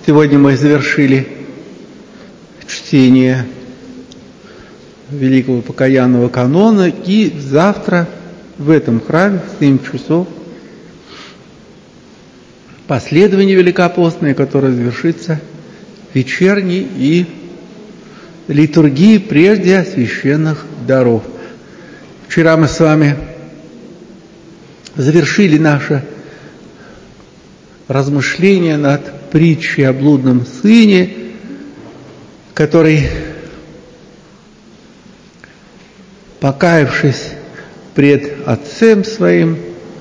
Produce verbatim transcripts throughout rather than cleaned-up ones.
Сегодня мы завершили чтение Великого Покаянного канона, и завтра в этом храме в семь часов последование великопостное, которое завершится вечерней и литургией прежде священных даров. Вчера мы с вами завершили наше размышление над притчей о блудном сыне, который, покаявшись пред отцем своим,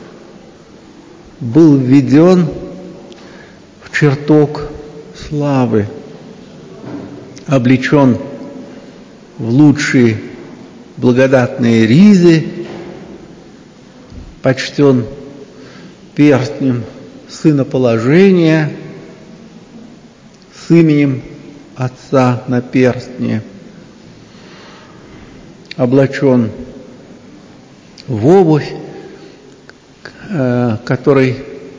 был введен в чертог славы, облечен в лучшие благодатные ризы, почтен перстнем сыноположения с именем Отца на перстне, облачен в обувь, которой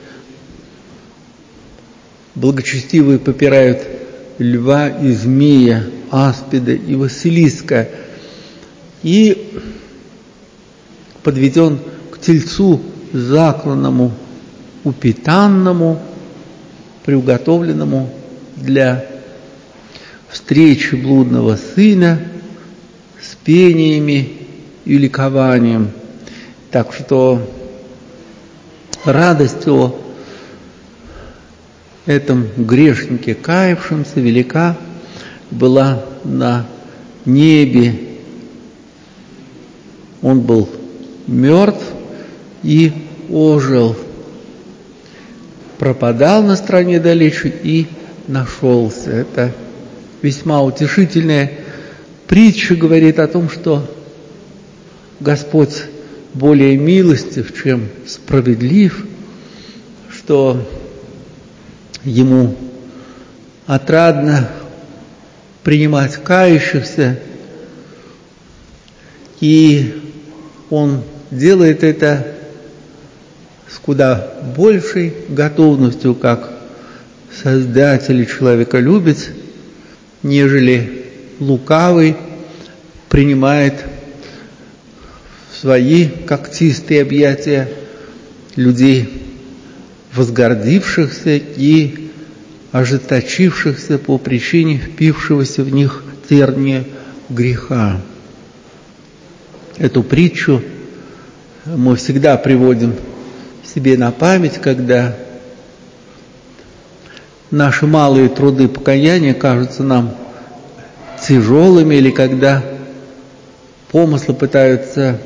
благочестивые попирают льва и змея, аспида и василиска, и подведен к тельцу закланному, упитанному, приуготовленному для встречи блудного сына с пениями и ликованием. Так что радость о этом грешнике, каявшемся, велика была на небе. Он был мертв и ожил, пропадал на стране далече и нашелся. Это весьма утешительная притча, говорит о том, что Господь более милостив, чем справедлив, что Ему отрадно принимать кающихся, и Он делает это с куда большей готовностью, как Создатель и человеколюбец, нежели лукавый принимает в свои когтистые объятия людей, возгордившихся и ожесточившихся по причине впившегося в них терния греха. Эту притчу мы всегда приводим себе на память, когда наши малые труды покаяния кажутся нам тяжелыми, или когда помыслы пытаются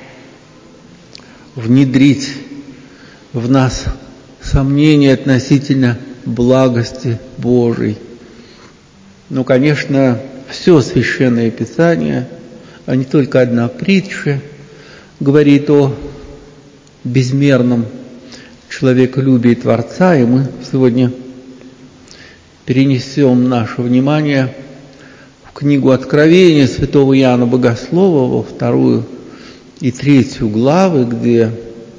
внедрить в нас сомнения относительно благости Божией. Но, конечно, все Священное Писание, а не только одна притча, говорит о безмерном человеколюбии Творца, и мы сегодня перенесем наше внимание в книгу Откровения святого Иоанна Богослова, во вторую и третью главы, где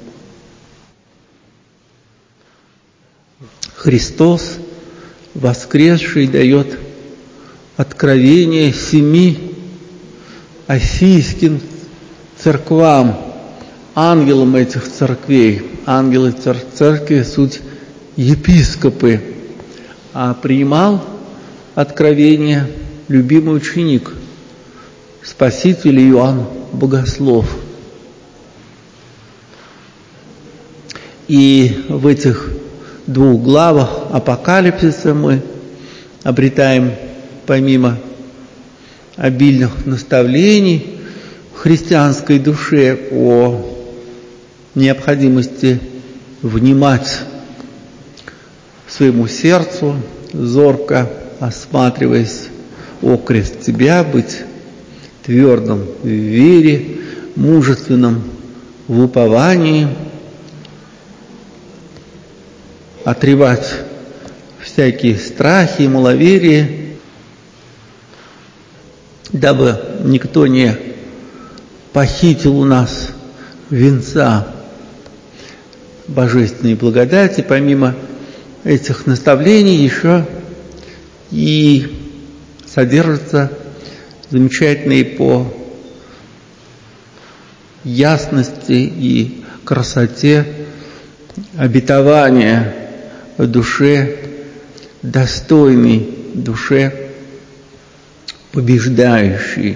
Христос, воскресший, дает откровение семи Афийским церквам, ангелам этих церквей. Ангелы церкви — суть епископы, а принимал откровение любимый ученик, Спаситель Иоанн Богослов. И в этих двух главах Апокалипсиса мы обретаем, помимо обильных наставлений христианской душе о необходимости внимать своему сердцу, зорко осматриваясь окрест себя, быть твердым в вере, мужественным в уповании, отревать всякие страхи и маловерия, дабы никто не похитил у нас венца божественной благодати. Помимо этих наставлений еще и содержатся замечательные по ясности и красоте обетования душе достойной, душе побеждающей,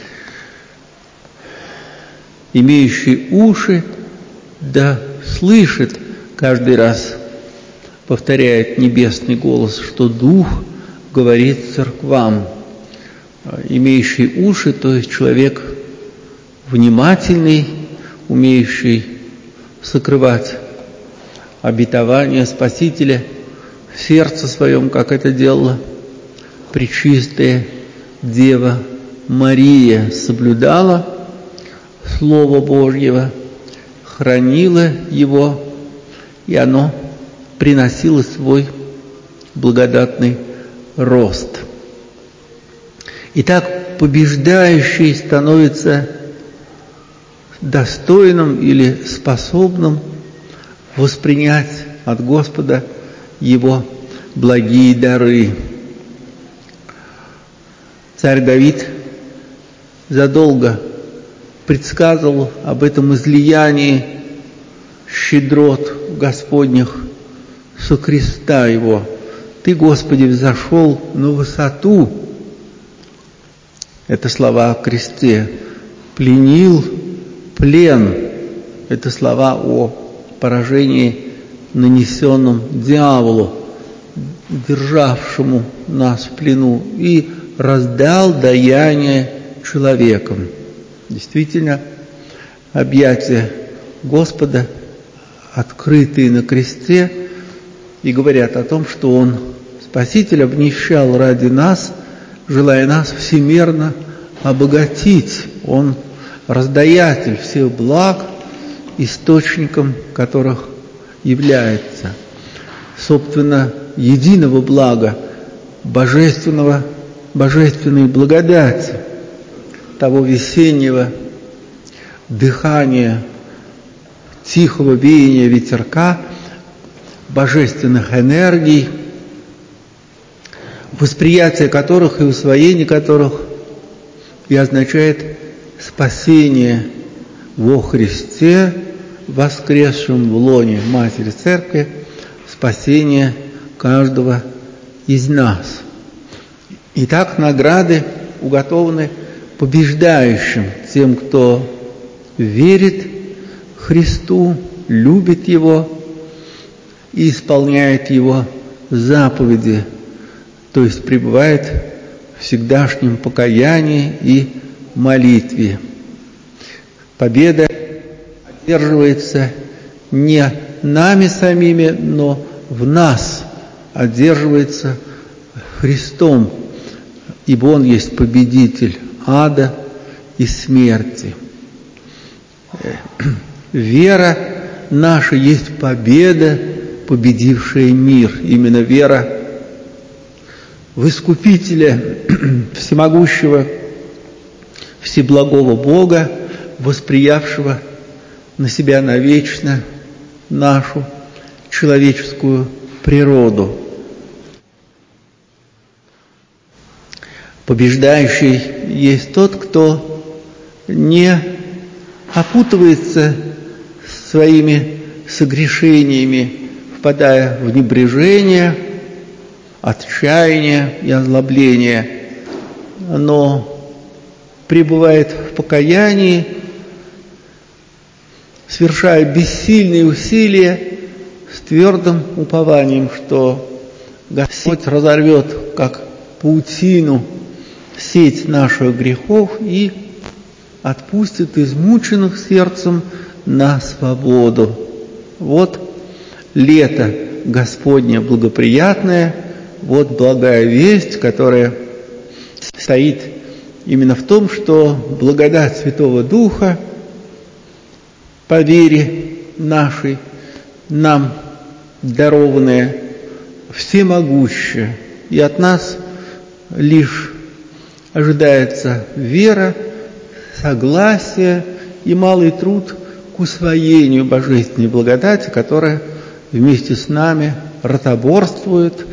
имеющей уши, да слышит, каждый раз повторяет небесный голос, что Дух говорит церквам. Имеющий уши, то есть человек внимательный, умеющий сокрывать обетование Спасителя в сердце своем, как это делала пречистая Дева Мария, соблюдала Слово Божьего, хранила его, и оно приносило свой благодатный рост. Итак, побеждающий становится достойным или способным воспринять от Господа Его благие дары. Царь Давид задолго предсказывал об этом излиянии щедрот Господних со креста Его. «Ты, Господи, взошел на высоту». Это слова о кресте. «Пленил плен». Это слова о поражении, нанесенном дьяволу, державшему нас в плену, и раздал даяние человекам. Действительно, объятия Господа, открытые на кресте, и говорят о том, что Он, Спаситель, обнищал ради нас, желая нас всемерно обогатить. Он раздаятель всех благ, источником которых является, собственно, единого блага, божественного, божественной благодати, того весеннего дыхания, тихого веяния ветерка, божественных энергий, восприятие которых и усвоение которых и означает спасение во Христе, воскресшем в лоне Матери Церкви, спасение каждого из нас. Итак, награды уготованы побеждающим, тем, кто верит Христу, любит Его и исполняет Его заповеди, то есть пребывает в всегдашнем покаянии и молитве. Победа одерживается не нами самими, но в нас одерживается Христом, ибо Он есть победитель ада и смерти. Вера наша есть победа, победившая мир. Именно вера в Искупителя, всемогущего, всеблагого Бога, восприявшего на себя навечно нашу человеческую природу. Побеждающий есть тот, кто не опутывается своими согрешениями, впадая в небрежение, отчаяние и озлобление, но пребывает в покаянии, совершая бессильные усилия с твердым упованием, что Господь разорвет, как паутину, сеть наших грехов и отпустит измученных сердцем на свободу. Вот лето Господне благоприятное, вот благая весть, которая стоит именно в том, что благодать Святого Духа по вере нашей нам дарованная всемогущая, и от нас лишь ожидается вера, согласие и малый труд к усвоению божественной благодати, которая вместе с нами ротоборствует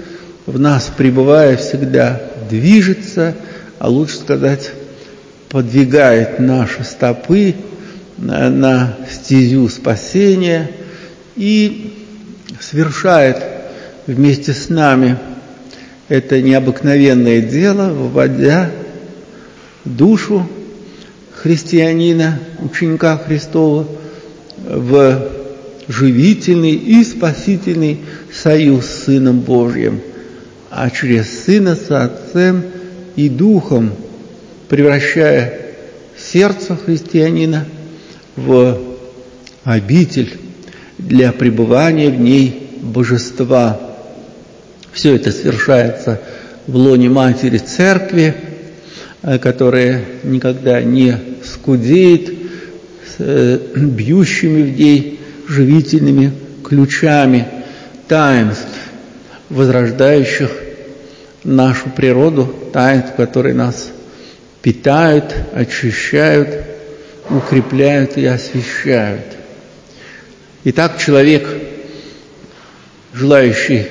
в нас пребывая всегда движется, а лучше сказать, подвигает наши стопы на, на стезю спасения и совершает вместе с нами это необыкновенное дело, вводя душу христианина, ученика Христова, в живительный и спасительный союз с Сыном Божьим, а через Сына с Отцем и Духом, превращая сердце христианина в обитель для пребывания в ней Божества. Все это совершается в лоне Матери Церкви, которая никогда не скудеет, с бьющими в ней живительными ключами таинств, возрождающих нашу природу, таинств, которые нас питают, очищают, укрепляют и освящают. Итак, человек, желающий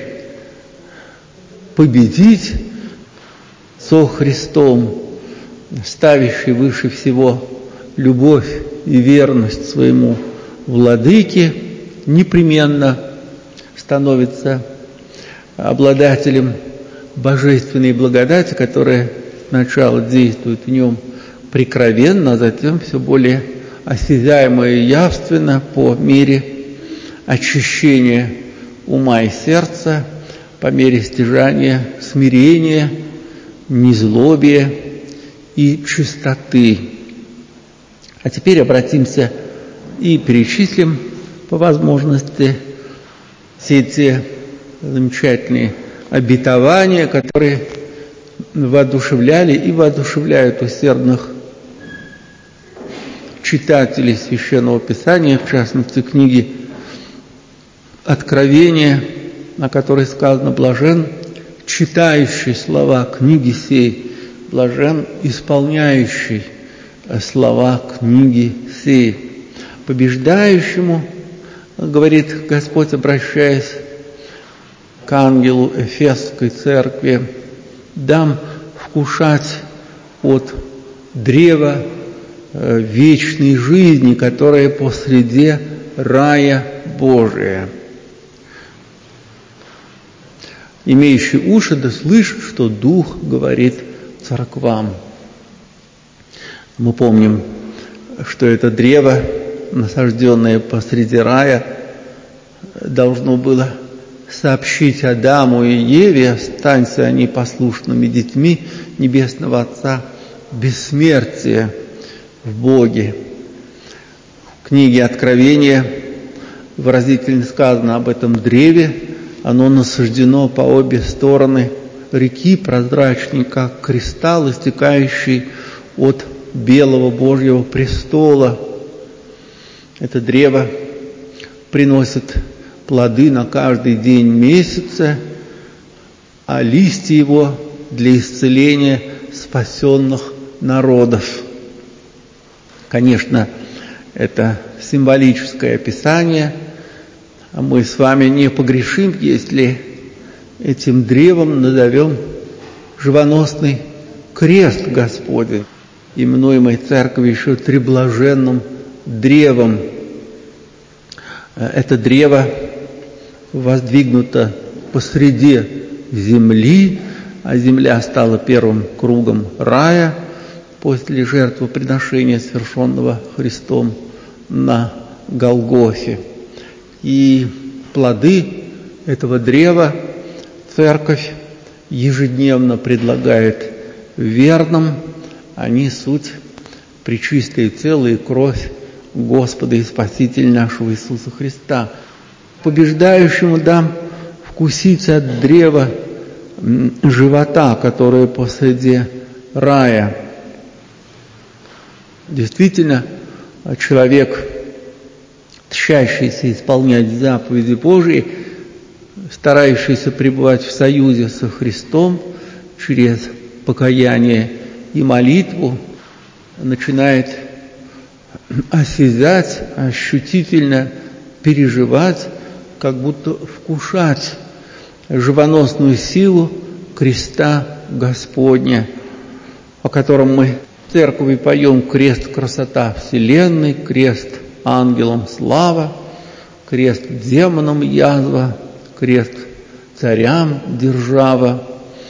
победить со Христом, ставящий выше всего любовь и верность своему Владыке, непременно становится обладателем божественной благодати, которая сначала действует в нем прикровенно, а затем все более осязаемо и явственно по мере очищения ума и сердца, по мере стяжания смирения, незлобия и чистоты. А теперь обратимся и перечислим по возможности все эти замечательные обетования, которые воодушевляли и воодушевляют усердных читателей Священного Писания, в частности, книги Откровения, на которой сказано: «Блажен, читающий слова книги сей, блажен, исполняющий слова книги сей». Побеждающему, говорит Господь, обращаясь к ангелу Эфесской церкви, дам вкушать от древа вечной жизни, которое посреди рая Божия. Имеющий уши да слышит, что Дух говорит церквам. Мы помним, что это древо, насажденное посреди рая, должно было сообщить Адаму и Еве: останься они послушными детьми Небесного Отца, бессмертие в Боге. В книге Откровения выразительно сказано об этом древе. Оно насаждено по обе стороны реки, прозрачной, как кристалл, истекающий от белого Божьего престола. Это древо приносит плоды на каждый день месяца, а листья его для исцеления спасенных народов. Конечно, это символическое описание, а мы с вами не погрешим, если этим древом назовем живоносный крест Господень, именуемый Церковью еще треблаженным древом. Это древо воздвигнуто посреди земли, а земля стала первым кругом рая после жертвоприношения, совершенного Христом на Голгофе. И плоды этого древа Церковь ежедневно предлагает верным. Они суть пречистое тело и кровь Господа и Спасителя нашего Иисуса Христа. Побеждающему дам вкусить от древа живота, которое посреди рая. Действительно, человек, тщащийся исполнять заповеди Божьи, старающийся пребывать в союзе со Христом через покаяние и молитву, начинает осязать, ощутительно переживать, как будто вкушать живоносную силу креста Господня, о котором мы в церкви поем: крест — красота вселенной, крест — ангелам слава, крест — демонам язва, крест — царям держава.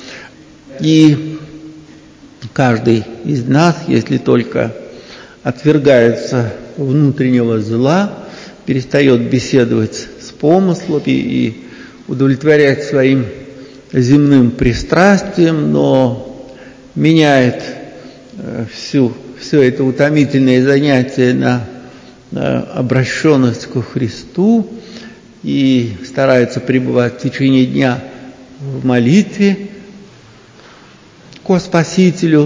И каждый из нас, если только отвергается внутреннего зла, перестает беседовать с помыслами и удовлетворять своим земным пристрастием, но меняет всю, все это утомительное занятие на, на обращенность ко Христу и старается пребывать в течение дня в молитве ко Спасителю,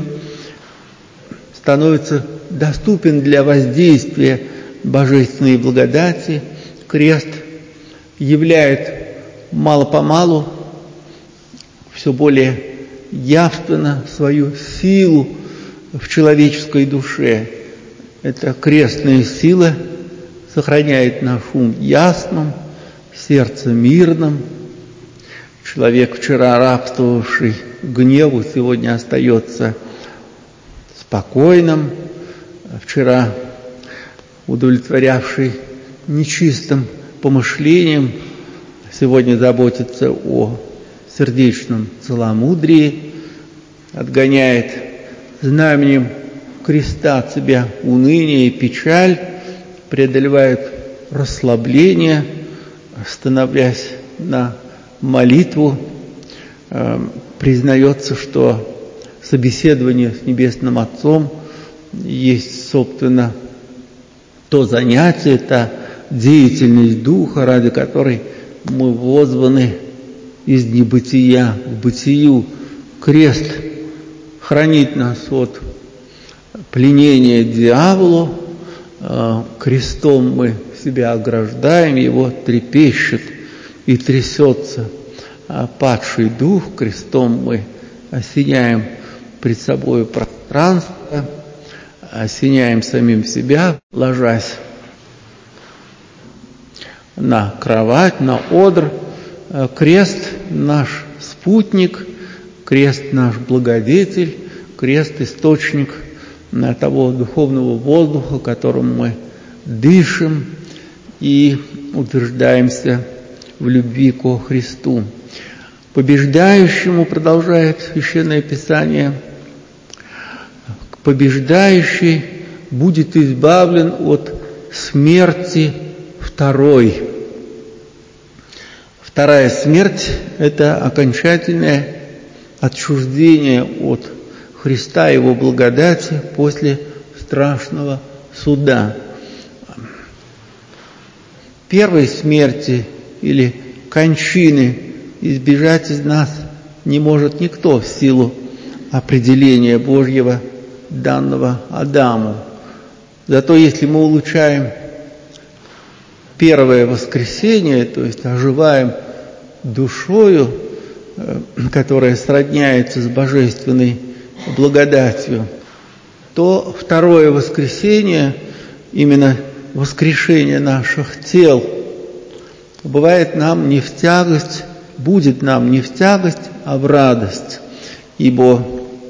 становится доступен для воздействия божественной благодати. Крест являет мало-помалу все более явственно свою силу в человеческой душе. Эта крестная сила сохраняет наш ум ясным, сердце мирным. Человек, вчера рабствовавший гневу, сегодня остается спокойным. Вчера удовлетворявший нечистым помышлением, сегодня заботится о сердечном целомудрии, отгоняет знаменем креста от себя уныние и печаль, преодолевает расслабление, становясь на молитву, э, признается, что собеседование с Небесным Отцом есть, собственно, то занятие, та деятельность Духа, ради которой мы возваны из небытия к бытию. Крест хранит нас от пленения дьяволу, крестом мы себя ограждаем, его трепещет и трясется падший дух, крестом мы осеняем пред собой пространство, осеняем самим себя, ложась на кровать, на одр. Крест — наш спутник, крест — наш благодетель, крест — источник того духовного воздуха, которым мы дышим и утверждаемся в любви ко Христу. Побеждающему, продолжает Священное Писание, побеждающий будет избавлен от смерти второй. Вторая смерть – это окончательное отчуждение от Христа и Его благодати после страшного суда. Первой смерти или кончины избежать из нас не может никто в силу определения Божьего, данного Адаму. Зато если мы улучшаем первое воскресение, то есть оживаем душою, которая сродняется с божественной благодатью, то второе воскресение, именно воскрешение наших тел, бывает нам не в тягость, будет нам не в тягость, а в радость, ибо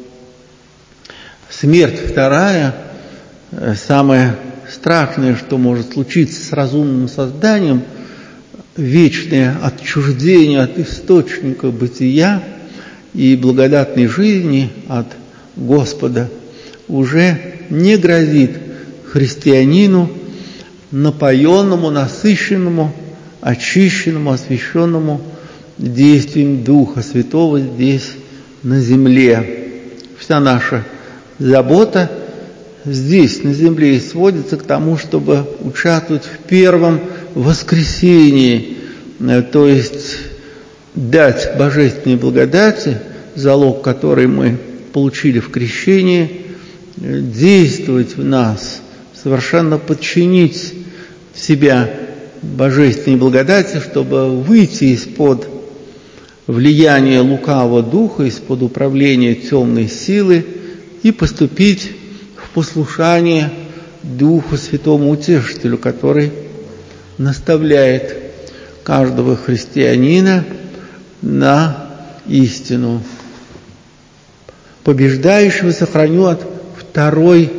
смерть вторая, самое страшное, что может случиться с разумным созданием, вечное отчуждение от источника бытия и благодатной жизни от Господа, уже не грозит христианину, напоенному, насыщенному, очищенному, освященному действием Духа Святого здесь, на земле. Вся наша забота здесь, на земле, и сводится к тому, чтобы участвовать в первом воскресении, то есть дать божественной благодати, залог которой мы получили в крещении, действовать в нас, совершенно подчинить себя божественной благодати, чтобы выйти из-под влияния лукавого духа, из-под управления темной силы и поступить в послушание Духу Святому Утешителю, который наставляет каждого христианина на истину. Побеждающего сохраню от второй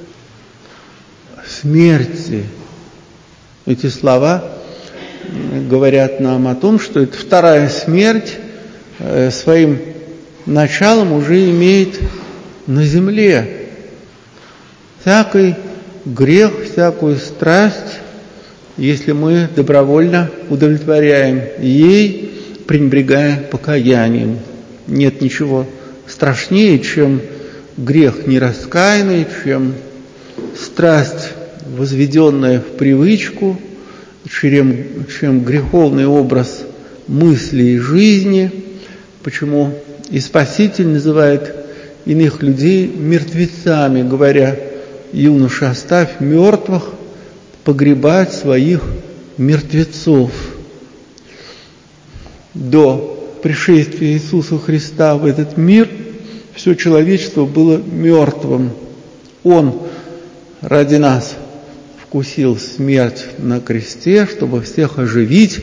смерти. Эти слова говорят нам о том, что эта вторая смерть своим началом уже имеет на земле. Всякий грех, всякую страсть, если мы добровольно удовлетворяем ей, пренебрегая покаянием. Нет ничего страшнее, чем грех нераскаянный, чем страсть, возведенная в привычку, чем, чем греховный образ мысли и жизни. Почему и Спаситель называет иных людей мертвецами, говоря: юноша, оставь мертвых погребать своих мертвецов. До пришествия Иисуса Христа в этот мир все человечество было мертвым. Он ради нас вкусил смерть на кресте, чтобы всех оживить,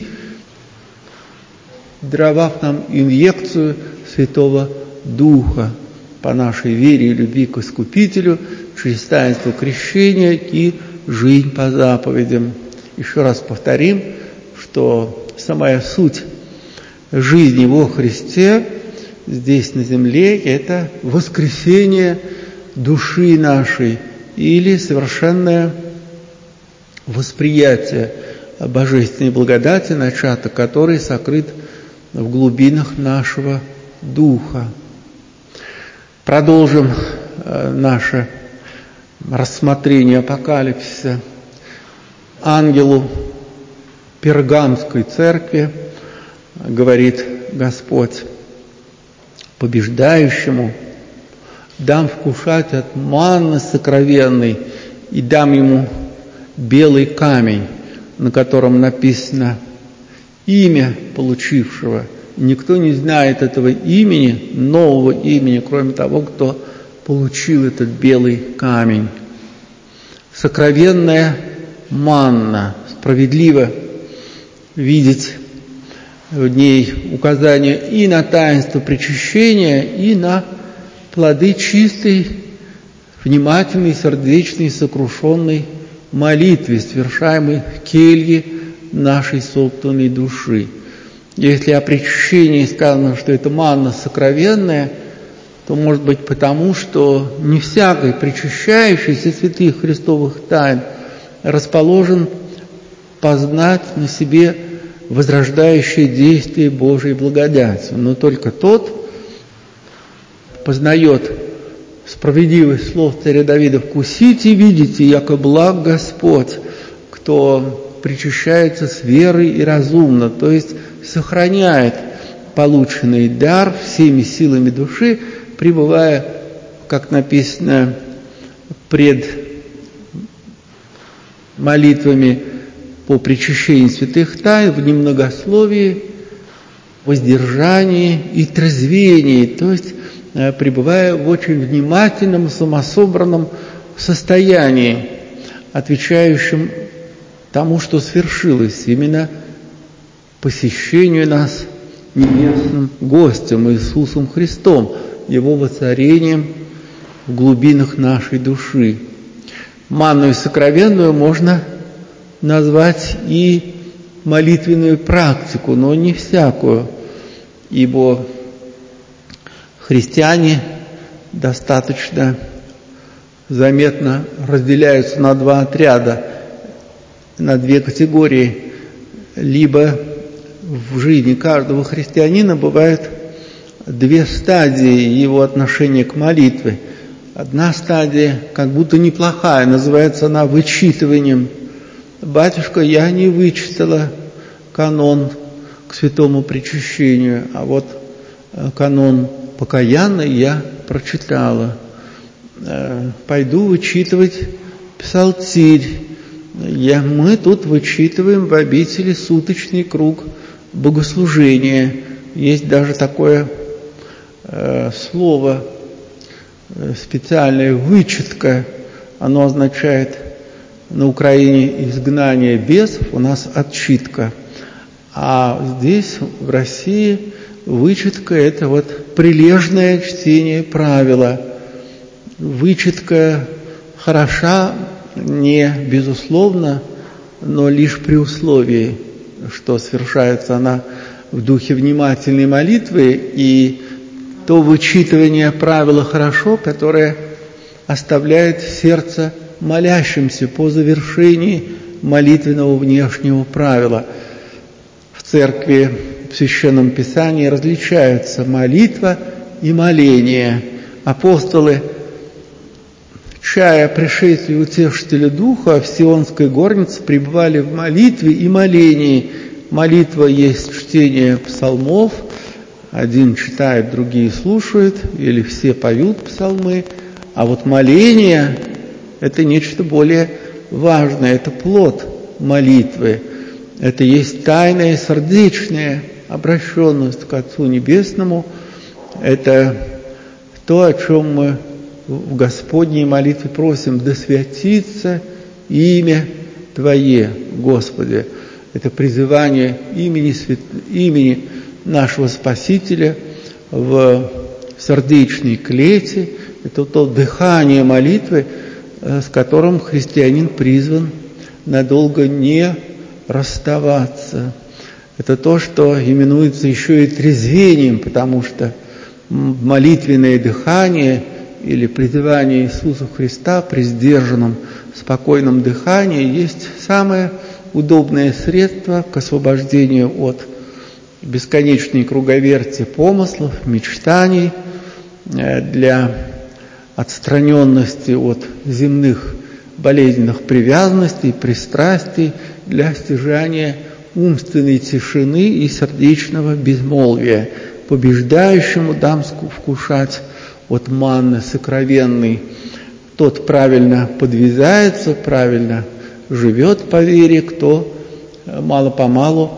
даровав нам инъекцию Святого Духа по нашей вере и любви к Искупителю, через таинство крещения и жизнь по заповедям. Еще раз повторим, что самая суть жизни во Христе здесь на земле – это воскресение души нашей или совершенное восприятие божественной благодати, начаток которой сокрыт в глубинах нашего духа. Продолжим наше рассмотрение апокалипсиса. Ангелу Пергамской церкви говорит Господь: побеждающему дам вкушать от манны сокровенной и дам ему белый камень, на котором написано имя получившего. Никто не знает этого имени, нового имени, кроме того, кто получил этот белый камень. Сокровенная манна. Справедливо видеть в ней указание и на таинство причащения, и на плоды чистой, внимательной, сердечной, сокрушенной молитвы, совершаемой в келье нашей собственной души. Если о причащении сказано, что это манна сокровенная, то, может быть, потому, что не всякий причащающийся святых Христовых тайн расположен познать на себе возрождающее действие Божией благодати. Но только тот познает справедливость слов царя Давида: «Вкусите и видите, яко благ Господь, кто причащается с верой и разумно», то есть сохраняет полученный дар всеми силами души, пребывая, как написано, пред молитвами по причащению святых тайн в немногословии, воздержании и трезвении, то есть пребывая в очень внимательном, самособранном состоянии, отвечающем тому, что свершилось, именно посещению нас небесным гостем Иисусом Христом, Его воцарением в глубинах нашей души. Манную сокровенную можно назвать и молитвенную практику, но не всякую, ибо христиане достаточно заметно разделяются на два отряда, на две категории. Либо в жизни каждого христианина бывают две стадии его отношения к молитве. Одна стадия как будто неплохая, называется она вычитыванием. «Батюшка, я не вычитала канон к святому причащению, а вот канон покаянный я прочитала. Пойду вычитывать псалтирь. Я, мы тут вычитываем в обители суточный круг богослужения. Есть даже такое э, слово э, специальное, вычитка. Оно означает на Украине изгнание бесов, у нас отчитка. А здесь, в России, Вычитка – это вот прилежное чтение правила. Вычитка хороша не безусловно, но лишь при условии, что совершается она в духе внимательной молитвы, и то вычитывание правила хорошо, которое оставляет сердце молящимся по завершении молитвенного внешнего правила. В церкви, в Священном Писании различаются молитва и моление. Апостолы, чая пришествия Утешителя Духа, в Сионской горнице пребывали в молитве и молении. Молитва есть чтение псалмов, один читает, другие слушают, или все поют псалмы, а вот моление – это нечто более важное, это плод молитвы, это есть тайная сердечная обращенность к Отцу Небесному, это то, о чем мы в Господней молитве просим: «Да святится имя Твое, Господи». Это призывание имени, имени нашего Спасителя в сердечной клете. Это то дыхание молитвы, с которым христианин призван надолго не расставаться. Это то, что именуется еще и трезвением, потому что молитвенное дыхание или призывание Иисуса Христа при сдержанном, спокойном дыхании есть самое удобное средство к освобождению от бесконечной круговерти помыслов, мечтаний, для отстраненности от земных болезненных привязанностей, пристрастий, для стяжания умственной тишины и сердечного безмолвия. Побеждающему дам вкушать от манны сокровенной. Тот правильно подвязается, правильно живет по вере, кто мало-помалу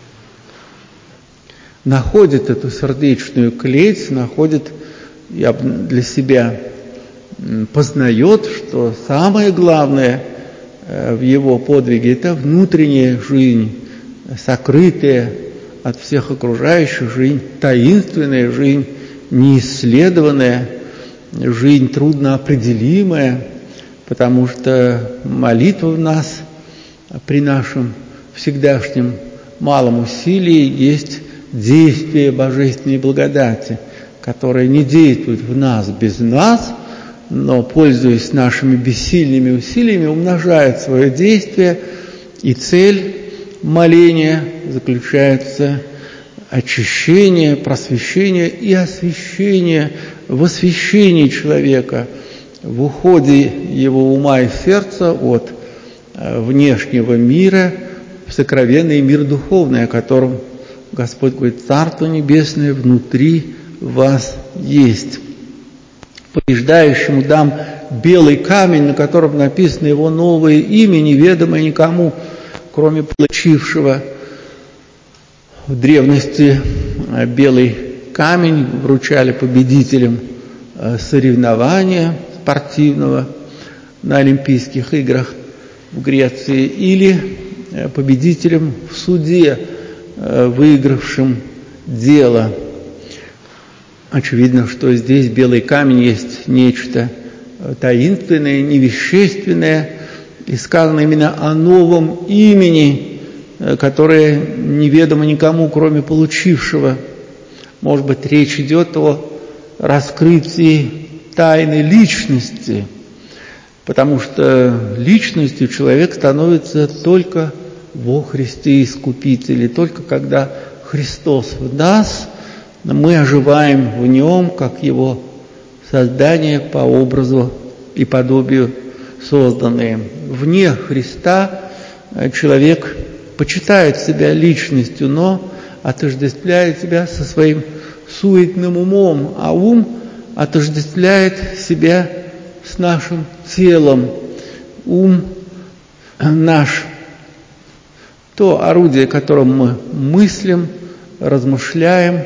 находит эту сердечную клеть, находит, я для себя познает, что самое главное в его подвиге – это внутренняя жизнь, сокрытая от всех окружающих, жизнь таинственная, жизнь неисследованная, жизнь трудноопределимая, потому что молитва в нас при нашем всегдашнем малом усилии есть действие божественной благодати, которое не действует в нас без нас, но, пользуясь нашими бессильными усилиями, умножает свое действие, и цель моления заключается в очищении, просвещении и освящении, в освящении человека, в уходе его ума и сердца от внешнего мира в сокровенный мир духовный, о котором Господь говорит: «Царство Небесное внутри вас есть». Побеждающему дам белый камень, на котором написано его новое имя, неведомое никому, кроме получившего. В древности белый камень вручали победителям соревнования спортивного на Олимпийских играх в Греции или победителям в суде, выигравшим дело. Очевидно, что здесь белый камень есть нечто таинственное, невещественное, и сказано именно о новом имени, которое неведомо никому, кроме получившего. Может быть, речь идет о раскрытии тайны личности, потому что личностью человек становится только во Христе Искупителе, только когда Христос в нас, мы оживаем в Нем, как Его создание по образу и подобию созданные. Вне Христа человек почитает себя личностью, но отождествляет себя со своим суетным умом, а ум отождествляет себя с нашим телом. Ум наш – то орудие, которым мы мыслим, размышляем,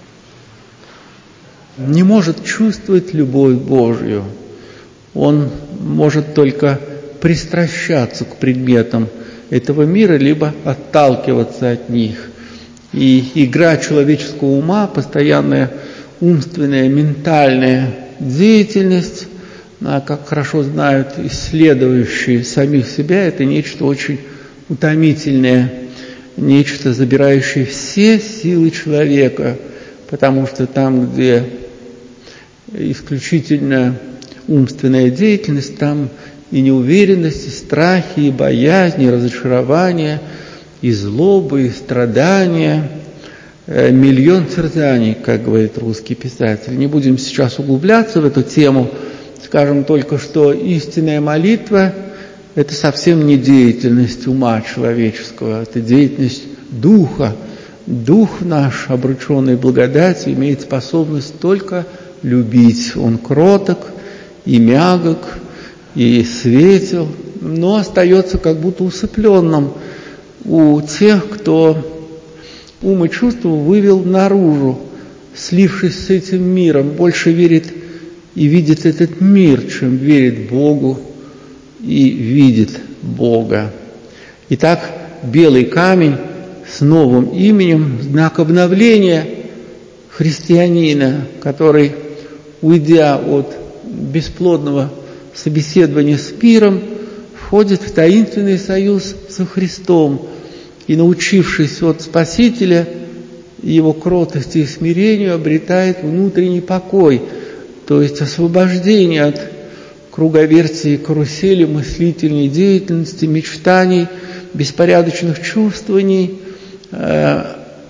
не может чувствовать любовь Божью. Он может только пристращаться к предметам этого мира, либо отталкиваться от них. И игра человеческого ума, постоянная умственная, ментальная деятельность, как хорошо знают исследующие самих себя, это нечто очень утомительное, нечто, забирающее все силы человека, потому что там, где исключительно умственная деятельность, там и неуверенность, и страхи, и боязнь, и разочарование, и злобы, и страдания, миллион терзаний, как говорит русский писатель. Не будем сейчас углубляться в эту тему, скажем только, что истинная молитва – это совсем не деятельность ума человеческого, это деятельность духа. Дух наш, обрученный благодатью, имеет способность только любить. Он кроток и мягок, и светел, но остается как будто усыпленным у тех, кто ум и чувства вывел наружу, слившись с этим миром, больше верит и видит этот мир, чем верит Богу и видит Бога. Итак, белый камень с новым именем, знак обновления христианина, который, уйдя от бесплодного собеседования с миром, входит в таинственный союз со Христом и, научившись от Спасителя его кротости и смирению, обретает внутренний покой, то есть освобождение от круговертия и карусели мыслительной деятельности, мечтаний, беспорядочных чувствований, э,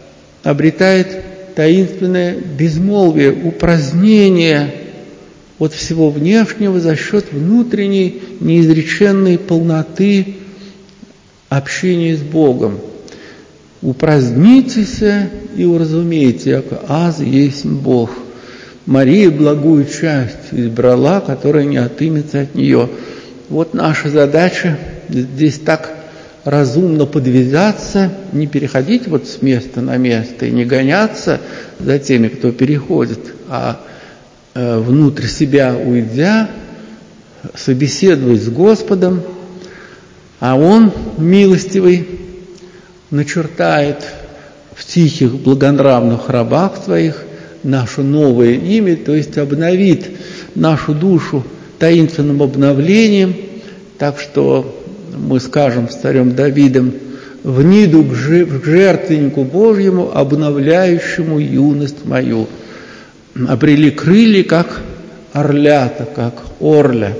обретает таинственное безмолвие, упразднение от всего внешнего за счет внутренней неизреченной полноты общения с Богом. «Упразднитесь и уразумейте, яко аз есть Бог». Мария благую часть избрала, которая не отымется от нее. Вот наша задача здесь так разумно подвязаться, не переходить вот с места на место и не гоняться за теми, кто переходит, а э, внутрь себя уйдя, собеседовать с Господом, а Он, милостивый, начертает в тихих, благонравных рабах Своих наше новое имя, то есть обновит нашу душу таинственным обновлением, так что мы скажем с царем Давидом: «Вниду к жертвеннику Божьему, обновляющему юность мою». Обрели крылья, как орлята, как орля,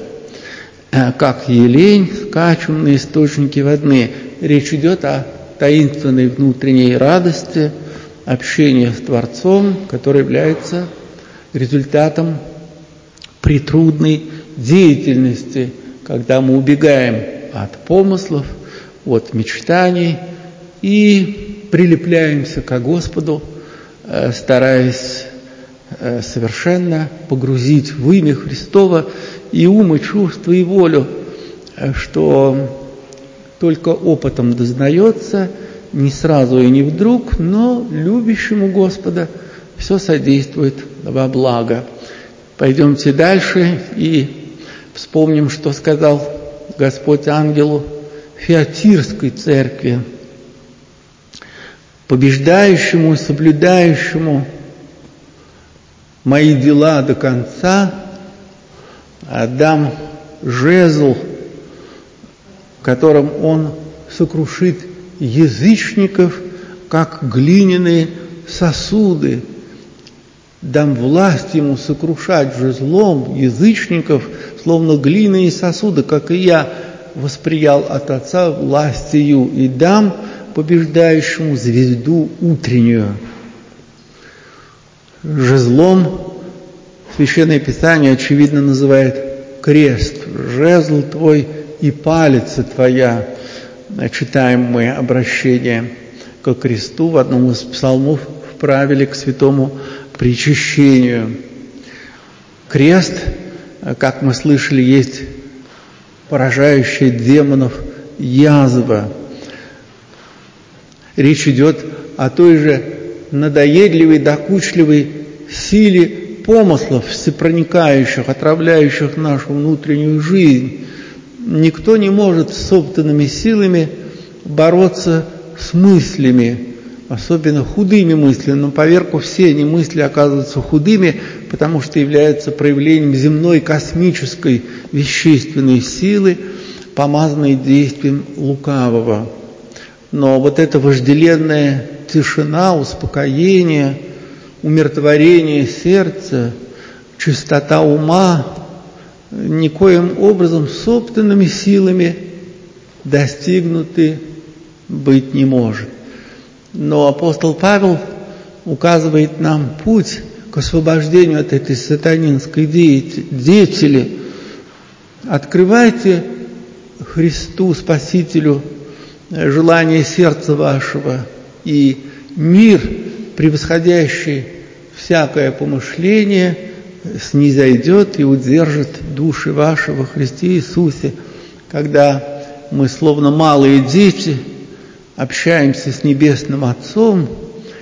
как елень, скачем на источники водны. Речь идет о таинственной внутренней радости, общения с Творцом, который является результатом притрудной деятельности, когда мы убегаем от помыслов, от мечтаний и прилепляемся к Господу, стараясь совершенно погрузить в имя Христово и ум, и чувство, и волю, что только опытом дознается, не сразу и не вдруг, но любящему Господа все содействует во благо. Пойдемте дальше и вспомним, что сказал Господь ангелу Фиатирской церкви: побеждающему и соблюдающему мои дела до конца отдам жезл, которым он сокрушит язычников, как глиняные сосуды. Дам власть ему сокрушать жезлом язычников, словно глиняные сосуды, как и я восприял от Отца властью, и дам побеждающему звезду утреннюю. Жезлом Священное Писание, очевидно, называет крест. Жезл твой и палица твоя. Читаем мы обращение ко кресту в одном из псалмов в правиле к святому причащению. Крест, как мы слышали, есть поражающая демонов язва. Речь идет о той же надоедливой, докучливой силе помыслов, всепроникающих, отравляющих нашу внутреннюю жизнь. Никто не может собственными силами бороться с мыслями. особенно худыми мыслями. Но поверку все они мысли оказываются худыми, потому что являются проявлением земной космической вещественной силы, помазанной действием лукавого. Но вот эта вожделенная тишина, успокоение, умиротворение сердца, чистота ума никоим образом собственными силами достигнуты быть не может. Но апостол Павел указывает нам путь к освобождению от этой сатанинской деятели. Открывайте Христу, Спасителю, желание сердца вашего, и мир, превосходящий всякое помышление, снизойдет и удержит души ваши во Христе Иисусе. Когда мы, словно малые дети, общаемся с Небесным Отцом,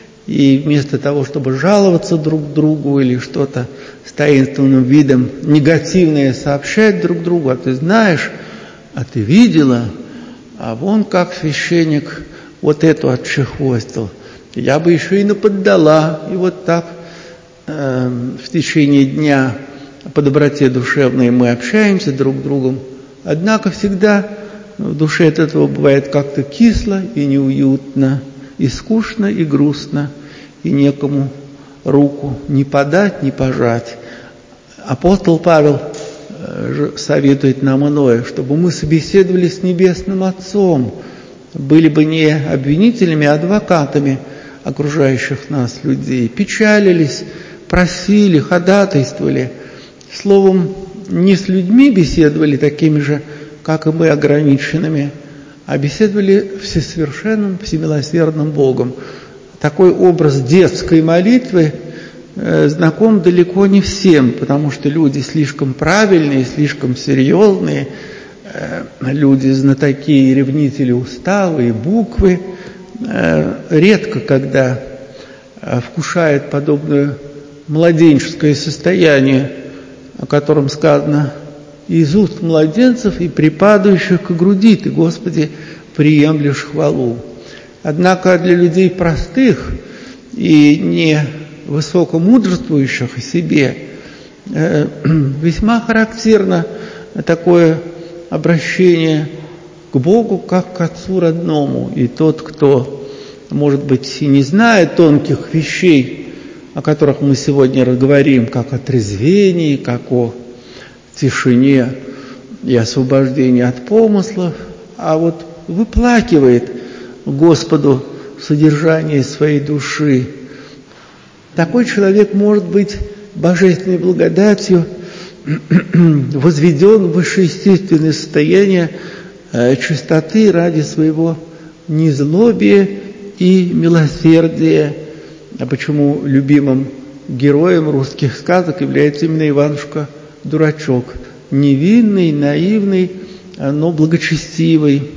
и вместо того, чтобы жаловаться друг другу или что-то с таинственным видом негативное сообщать друг другу, а ты знаешь, а ты видела, а вон как священник вот эту отчехвостил, я бы еще и наподдала, и вот так э, в течение дня по доброте душевной мы общаемся друг с другом, однако всегда в душе от этого бывает как-то кисло и неуютно, и скучно, и грустно, и некому руку ни подать, ни пожать. Апостол Павел советует нам иное, чтобы мы собеседовали с Небесным Отцом, были бы не обвинителями, а адвокатами окружающих нас людей, печалились, просили, ходатайствовали, словом, не с людьми беседовали такими же, как и мы, ограниченными, а беседовали всесовершенным, всемилосердным Богом. Такой образ детской молитвы э, знаком далеко не всем, потому что люди слишком правильные, слишком серьезные, э, люди знатоки и ревнители устава и буквы, э, редко когда э, вкушают подобное младенческое состояние, о котором сказано: «Из уст младенцев и припадающих к груди ты, Господи, приемлешь хвалу». Однако для людей простых и не высокомудрствующих о себе э, весьма характерно такое обращение к Богу, как к Отцу родному. И тот, кто, может быть, и не знает тонких вещей, о которых мы сегодня говорим, как о трезвении, как о тишине и освобождении от помыслов, а вот выплакивает Господу содержание своей души. Такой человек может быть божественной благодатью возведен в высшеестественное состояние чистоты ради своего незлобия и милосердия. А почему любимым героем русских сказок является именно Иванушка Дурачок? Невинный, наивный, но благочестивый.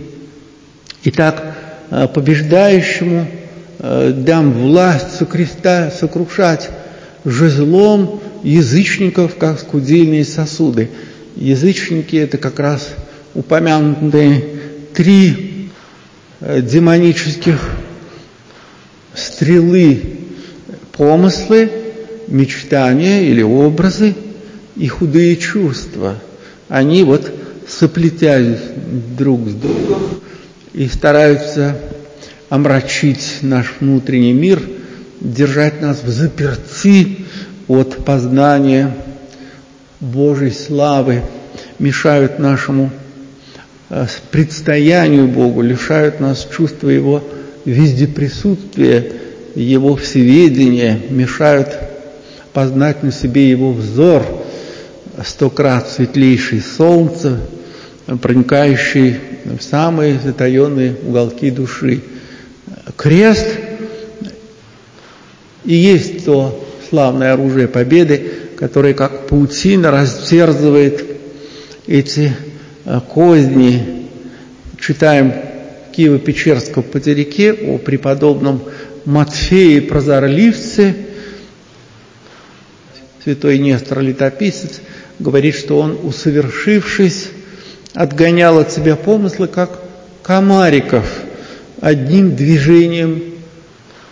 Итак, побеждающему дам власть со креста сокрушать жезлом язычников, как скудельные сосуды. Язычники — это как раз упомянутые три демонических стрелы: помыслы, мечтания или образы и худые чувства. Они вот соплетясь друг с другом и стараются омрачить наш внутренний мир, держать нас в заперти от познания Божьей славы, мешают нашему предстоянию Богу, лишают нас чувства Его вездеприсутствия, Его всеведения, мешают познать на себе Его взор, сто крат светлейший солнца, проникающий в самые затаенные уголки души. Крест и есть то славное оружие победы, которое, как паутина, растерзывает эти козни. Читаем в Киево-Печерском патерике о преподобном Матфее Прозорливце. Святой Нестор Летописец говорит, что он, усовершившись, отгонял от себя помыслы, как комариков, одним движением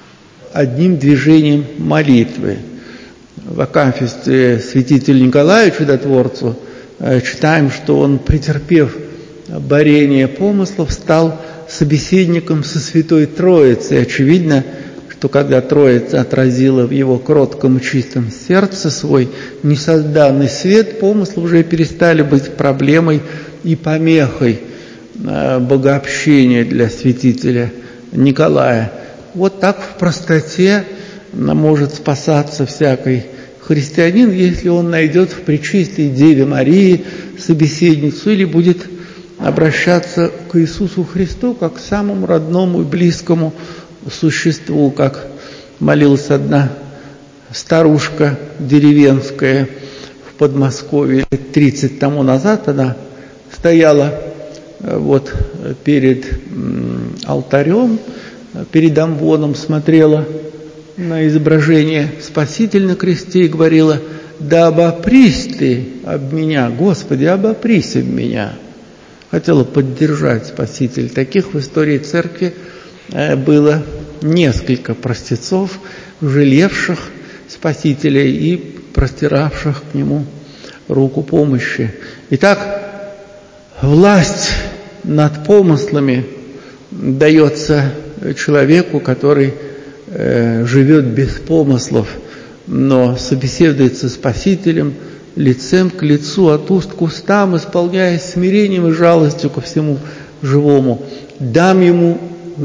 одним движением молитвы. В акафисте святителю Николаю Чудотворцу читаем, что он, претерпев борение помыслов, стал собеседником со Святой Троицей. Очевидно, что когда Троица отразила в его кротком и чистом сердце свой несозданный свет, помыслы уже перестали быть проблемой и помехой богообщения для святителя Николая. Вот так в простоте может спасаться всякий христианин, если он найдет в Пречистой Деве Марии собеседницу или будет обращаться к Иисусу Христу как к самому родному и близкому существу, как молилась одна старушка деревенская в Подмосковье лет тридцать тому назад. Она стояла вот перед алтарем, перед амвоном, смотрела на изображение Спасителя на кресте и говорила: «Да обопрись ты об меня, Господи, обопрись об меня». Хотела поддержать Спасителя. Таких в истории церкви было несколько простецов, жалевших Спасителя и простиравших к нему руку помощи. Итак, власть над помыслами дается человеку, который э, живет без помыслов, но собеседует со Спасителем лицем к лицу, от уст к устам, исполняясь смирением и жалостью ко всему живому. Дам ему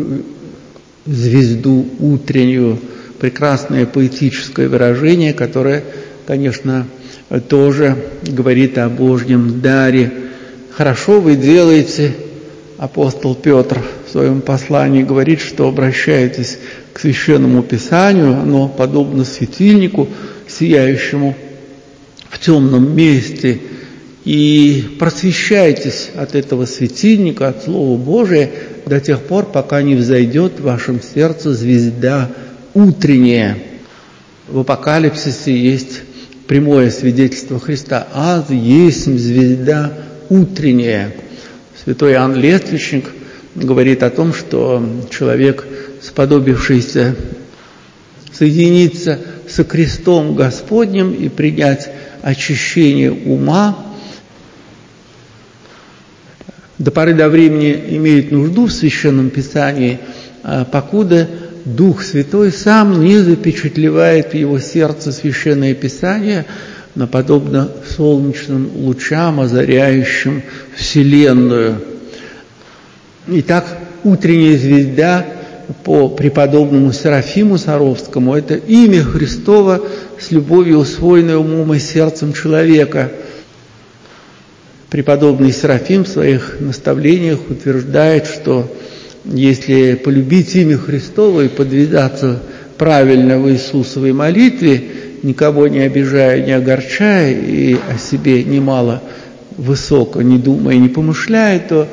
звезду утреннюю. Прекрасное поэтическое выражение, которое, конечно, тоже говорит о Божьем даре. Хорошо вы делаете, апостол Петр в своем послании говорит, что обращаетесь к Священному Писанию, оно подобно светильнику, сияющему в темном месте, и просвещайтесь от этого светильника, от Слова Божия, до тех пор, пока не взойдет в вашем сердце звезда утренняя. В Апокалипсисе есть прямое свидетельство Христа: «Аз есть звезда утренняя». Святой Иоанн Лествичник говорит о том, что человек, сподобившийся соединиться со крестом Господним и принять очищение ума, до поры до времени имеет нужду в Священном Писании, покуда Дух Святой сам не запечатлевает в его сердце Священное Писание, наподобно солнечным лучам, озаряющим Вселенную. Итак, утренняя звезда по преподобному Серафиму Саровскому – это имя Христово, с любовью усвоенное умом и сердцем человека. Преподобный Серафим в своих наставлениях утверждает, что если полюбить имя Христово и подвязаться правильно в Иисусовой молитве, никого не обижая, не огорчая и о себе немало высоко не думая, не помышляя, то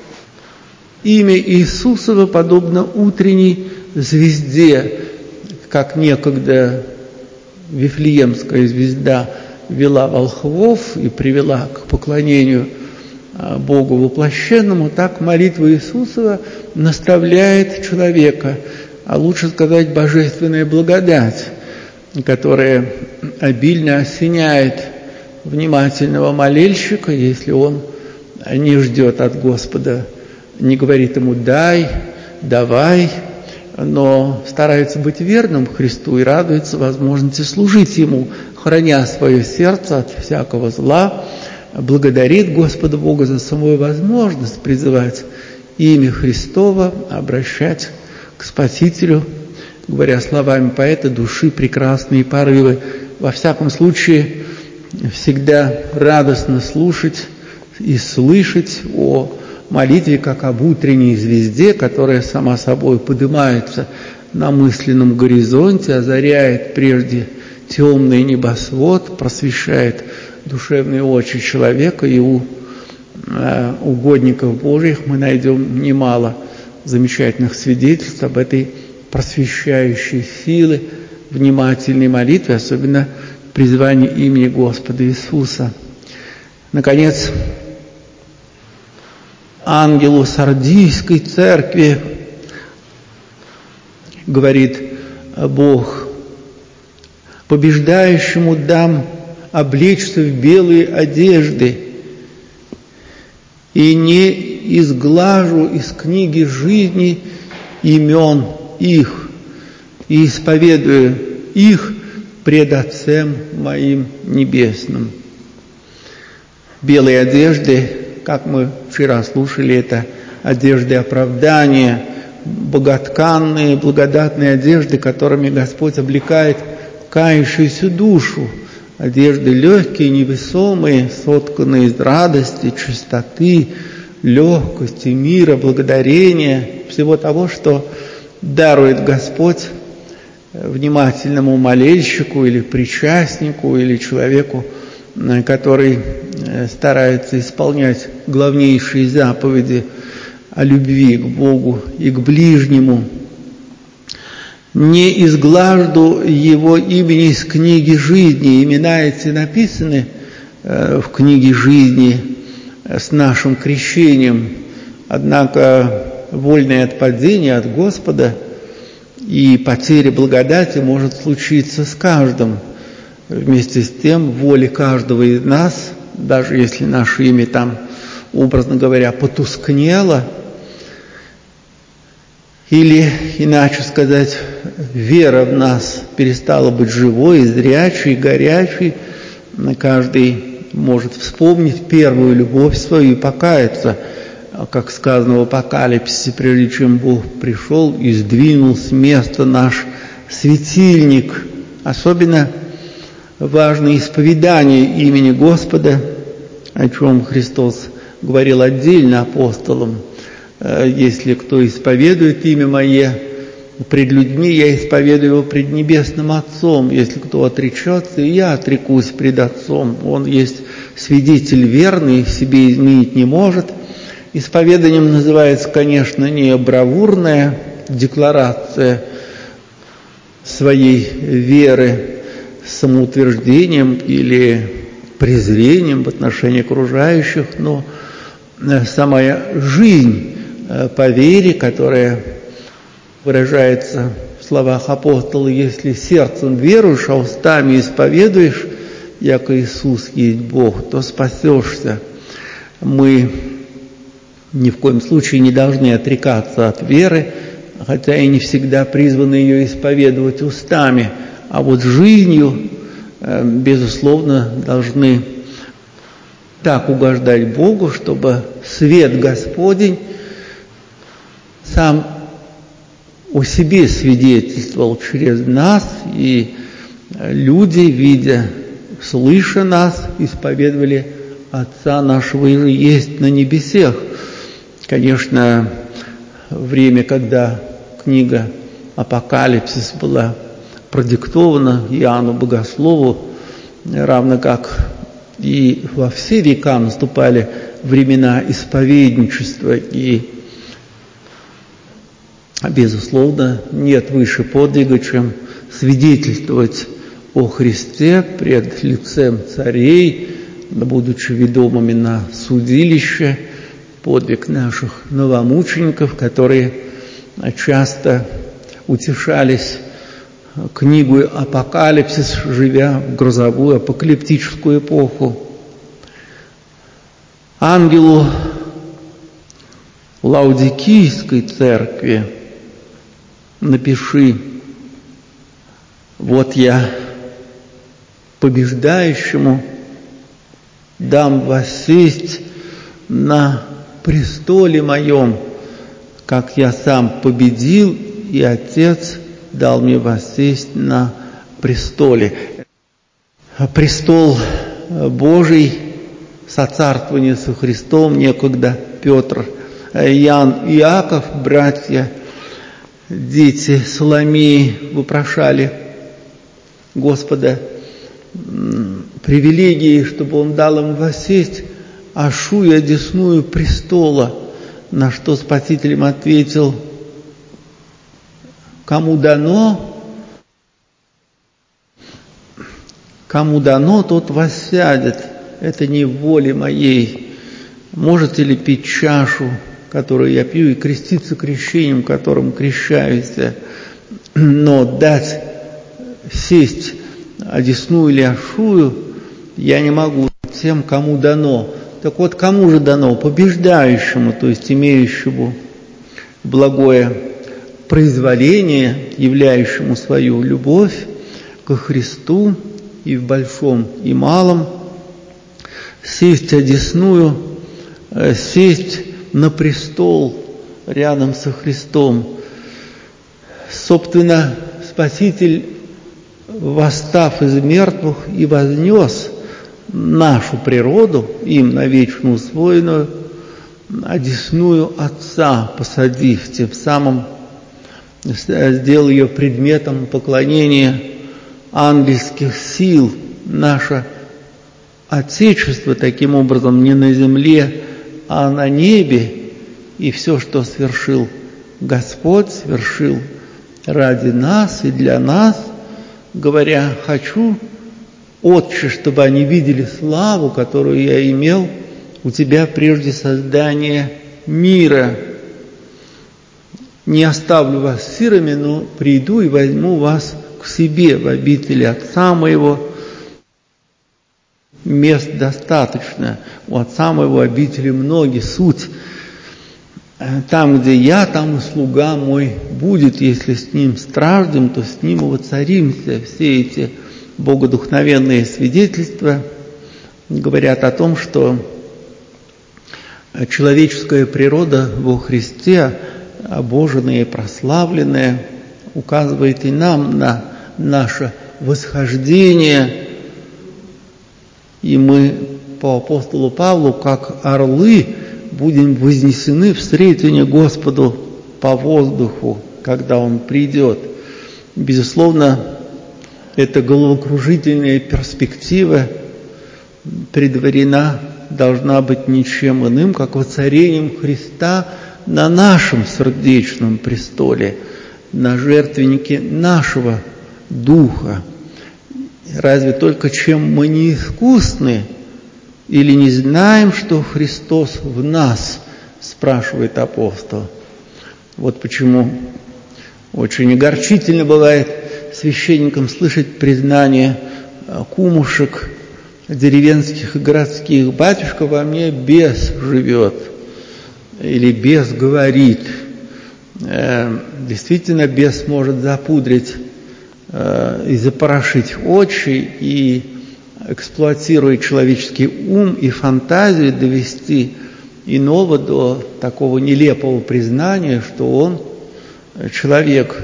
имя Иисусово подобно утренней звезде, как некогда Вифлеемская звезда вела волхвов и привела к поклонению Богу воплощенному, так молитва Иисусова наставляет человека, а лучше сказать божественная благодать, которая обильно осеняет внимательного молельщика, если он не ждет от Господа, не говорит ему «дай», «давай», но старается быть верным Христу и радуется возможности служить Ему, храня свое сердце от всякого зла, благодарит Господа Бога за самую возможность призывать имя Христово, обращать к Спасителю, говоря словами поэта, души прекрасные порывы. Во всяком случае, всегда радостно слушать и слышать о молитве, как об утренней звезде, которая сама собой поднимается на мысленном горизонте, озаряет прежде темный небосвод, просвещает душевные очи человека, и у э, угодников Божьих мы найдем немало замечательных свидетельств об этой просвещающей силе внимательной молитвы, особенно призвании имени Господа Иисуса. Наконец, ангелу Сардийской церкви говорит Бог. Побеждающему дам облечься в белые одежды, и не изглажу из книги жизни имен их, и исповедую их пред Отцем моим небесным. Белые одежды, как мы вчера слушали, это одежды оправдания, боготканные, благодатные одежды, которыми Господь облекает кающуюся душу. Одежды легкие, невесомые, сотканные из радости, чистоты, легкости, мира, благодарения, всего того, что дарует Господь внимательному молельщику или причастнику, или человеку, который старается исполнять главнейшие заповеди о любви к Богу и к ближнему. Не изглажду его имени из книги жизни. Имена эти написаны в книге жизни с нашим крещением, однако вольное от падения от Господа и потеря благодати может случиться с каждым. Вместе с тем, воля каждого из нас, даже если наше имя там, образно говоря, потускнело, или, иначе сказать, вера в нас перестала быть живой, зрячей, горячей, каждый может вспомнить первую любовь свою и покаяться, как сказано в Апокалипсисе, прежде чем Бог пришел и сдвинул с места наш светильник. Особенно важно исповедание имени Господа, о чем Христос говорил отдельно апостолам. Если кто исповедует имя Мое пред людьми, я исповедую его пред Небесным Отцом. Если кто отречется, и я отрекусь пред Отцом. Он есть свидетель верный, в себе изменить не может. Исповеданием называется, конечно, не бравурная декларация своей веры с самоутверждением или презрением в отношении окружающих, но самая жизнь по вере, которая выражается в словах апостола: если сердцем веруешь, а устами исповедуешь, яко Иисус есть Бог, то спасешься. Мы ни в коем случае не должны отрекаться от веры, хотя и не всегда призваны ее исповедовать устами, а вот жизнью, безусловно, должны так угождать Богу, чтобы свет Господень сам о себе свидетельствовал через нас, и люди, видя, слыша нас, исповедовали Отца нашего и есть на небесех. Конечно, время, когда книга «Апокалипсис» была продиктована Иоанну Богослову, равно как и во все века наступали времена исповедничества, и, безусловно, нет выше подвига, чем свидетельствовать о Христе пред лицем царей, будучи ведомыми на судилище, подвиг наших новомучеников, которые часто утешались книгу «Апокалипсис», живя в грозовую апокалиптическую эпоху. Ангелу Лаудикийской церкви напиши: вот я побеждающему дам воссесть на престоле моем, как я сам победил, и Отец дал мне воссесть на престоле. Престол Божий, соцарствование со Христом, некогда Петр, Иоанн, Иаков, братья, дети Соломеи, вопрошали Господа привилегии, чтобы Он дал им воссесть ашу и одесную престола, на что Спаситель им ответил: кому дано, кому дано, тот воссядет, это не в воле моей. Можете ли пить чашу, которую я пью, и креститься крещением, которым крещаюсь? но дать сесть одесную или ошую я не могу тем, кому дано. Так вот, кому же дано? Побеждающему, то есть имеющему благое произволение, являющему свою любовь ко Христу и в большом, и малом, сесть одесную, сесть на престол рядом со Христом. Собственно, Спаситель, восстав из мертвых и вознес нашу природу, им навечно усвоенную, одесную Отца посадив, тем самым сделал ее предметом поклонения ангельских сил. Наше Отечество, таким образом, не на земле, а на небе, и все, что свершил Господь, свершил ради нас и для нас, говоря: «Хочу, Отче, чтобы они видели славу, которую я имел у Тебя прежде создания мира. Не оставлю вас сирыми, но приду и возьму вас к себе в обители Отца моего». Мест достаточно. У Отца моего обители многие. Суть: там, где я, там и слуга мой будет. Если с ним страждем, то с ним и воцаримся. Все эти богодухновенные свидетельства говорят о том, что человеческая природа во Христе, обоженная и прославленная, указывает и нам на наше восхождение. И мы по апостолу Павлу, как орлы, будем вознесены в сретение Господу по воздуху, когда Он придет. Безусловно, эта головокружительная перспектива предварена должна быть ничем иным, как воцарением Христа на нашем сердечном престоле, на жертвеннике нашего духа. Разве только чем мы не искусны или не знаем, что Христос в нас, спрашивает апостол. Вот почему очень огорчительно бывает священникам слышать признание кумушек деревенских и городских: «Батюшка, во мне бес живет» или «бес говорит». Действительно, бес может запудрить и запорошить очи, и, эксплуатируя человеческий ум и фантазию, довести иного до такого нелепого признания, что он, человек,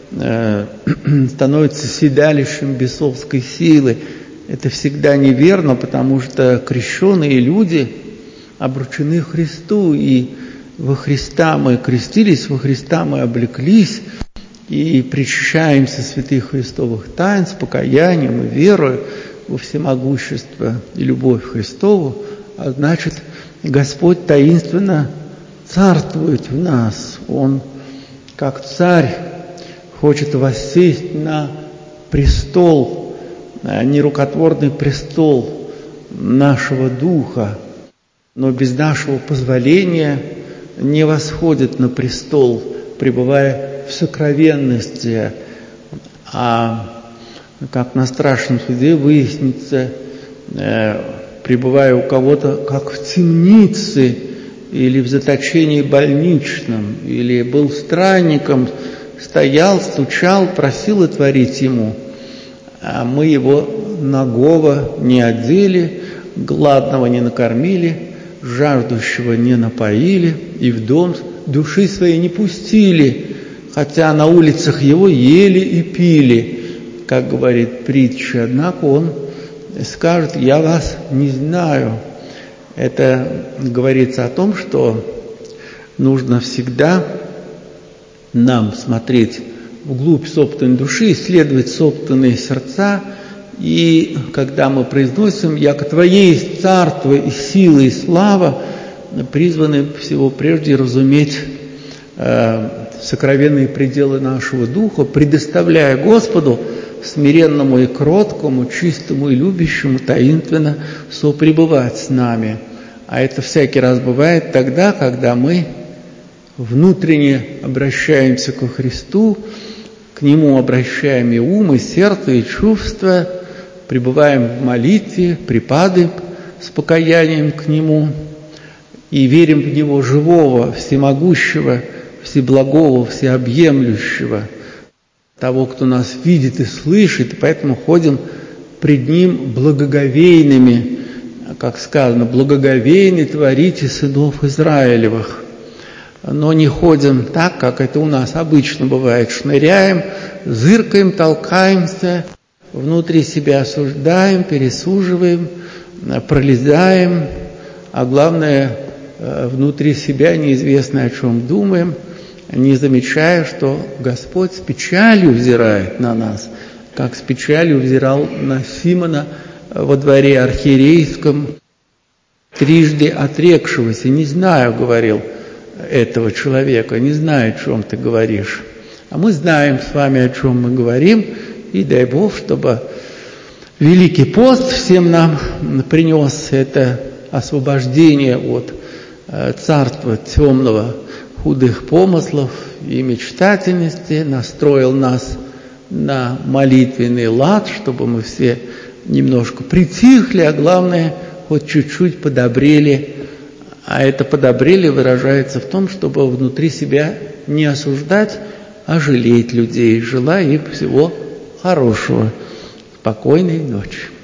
становится седалищем бесовской силы. Это всегда неверно, потому что крещеные люди обручены Христу, и во Христа мы крестились, во Христа мы облеклись, и причащаемся святых Христовых тайн с покаянием и верою во всемогущество и любовь Христову, а значит, Господь таинственно царствует в нас. Он, как царь, хочет воссесть на престол, нерукотворный престол нашего духа, но без нашего позволения не восходит на престол, пребывая в сокровенности, а как на страшном суде выяснится, э, пребывая у кого-то как в темнице или в заточении больничном, или был странником, стоял, стучал, просил отворить ему, а мы его нагого не одели, гладного не накормили, жаждущего не напоили и в дом души своей не пустили, хотя на улицах его ели и пили, как говорит притча. Однако он скажет: «Я вас не знаю». Это говорится о том, что нужно всегда нам смотреть вглубь собственной души, исследовать собственные сердца. И когда мы произносим «Яко Твое есть царство и сила и слава», призваны всего прежде разуметь э, сокровенные пределы нашего духа, предоставляя Господу, смиренному и кроткому, чистому и любящему, таинственно сопребывать с нами. А это всякий раз бывает тогда, когда мы внутренне обращаемся ко Христу, к Нему обращаем и ум, и сердце, и чувства, пребываем в молитве, припады с покаянием к Нему и верим в Него живого, всемогущего, всеблагого, всеобъемлющего, того, кто нас видит и слышит, и поэтому ходим пред Ним благоговейными, как сказано, благоговейны творите сынов Израилевых. Но не ходим так, как это у нас обычно бывает. Шныряем, зыркаем, толкаемся, внутри себя осуждаем, пересуживаем, пролезаем, а главное, внутри себя неизвестно о чем думаем, не замечая, что Господь с печалью взирает на нас, как с печалью взирал на Симона во дворе архиерейском, трижды отрекшегося. «Не знаю, — говорил, — этого человека, не знаю, о чем ты говоришь». А мы знаем с вами, о чем мы говорим, и дай Бог, чтобы Великий пост всем нам принес это освобождение от царства темного, худых помыслов и мечтательности, настроил нас на молитвенный лад, чтобы мы все немножко притихли, а главное, хоть чуть-чуть подобрели. А это подобрели выражается в том, чтобы внутри себя не осуждать, а жалеть людей, желая им всего хорошего. Спокойной ночи.